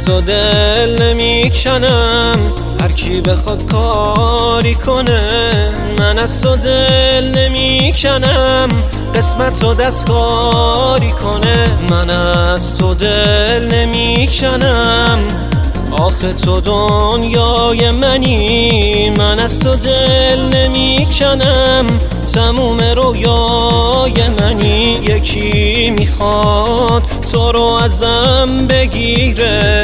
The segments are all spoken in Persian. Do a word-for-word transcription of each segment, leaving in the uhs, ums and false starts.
تو دل نمیکنم، هر کی بخواد کاری کنه. من از تو دل نمیکنم، قسمت رو دستکاری کنه. من از تو دل نمیکنم، آخه تو دنیای منی. من از تو دل نمیکنم، تموم رویای منی. یکی میخواد تو رو ازم بگیره،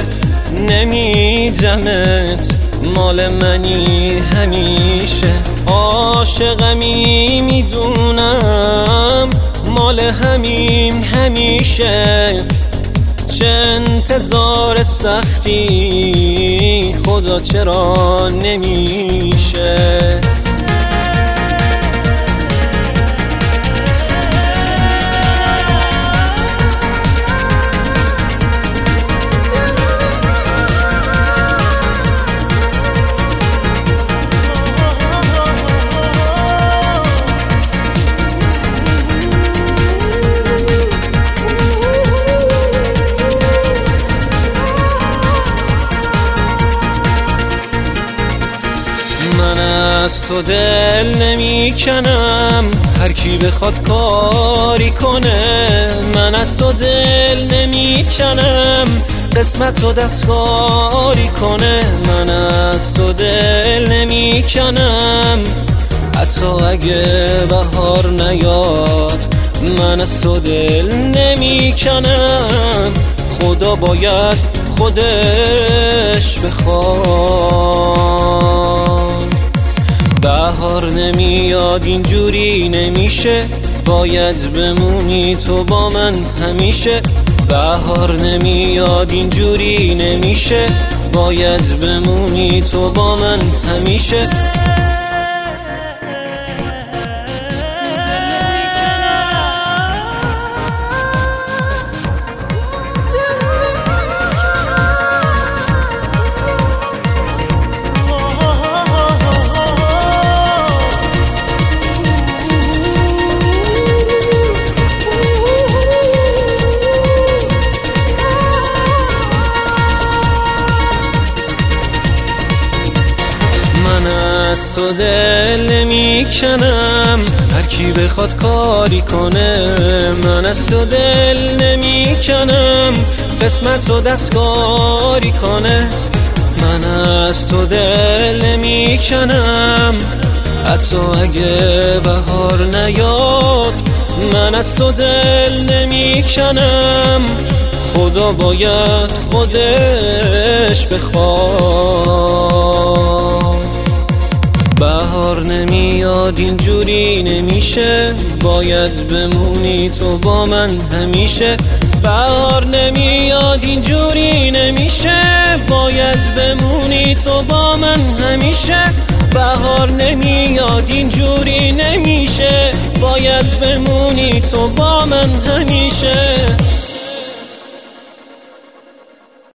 نمیدمت، مال منی همیشه. عاشقمی میدونم، مال همیم همیشه. چه انتظار سختی، خدا چرا نمیشه. من از تو دل نمیکنم، هر کی بخواد کاری کنه. من از تو دل نمیکنم، قسمت رو دستکاری کنه. من از تو دل نمیکنم، حتی اگه بهار نیاد. من از تو دل نمیکنم، خدا باید خودش بخواد. بهار نمیاد اینجوری نمیشه، باید بمونی تو با من همیشه. بهار نمیاد اینجوری نمیشه، باید بمونی تو با من همیشه. از تو دل نمیکنم، هر کی بخواد کاری کنه. من از تو دل نمیکنم، قسمت رو دستکاری کنه. من از تو دل نمیکنم، حتی اگه بهار نیاد. من از تو دل نمیکنم، خدا باید خودش بخواد. بهار نمیاد اینجوری نمیشه، باید بمونی تو با من همیشه. بهار نمیاد اینجوری نمیشه، باید بمونی تو با من همیشه. بهار نمیاد اینجوری نمیشه، باید بمونی تو با من همیشه.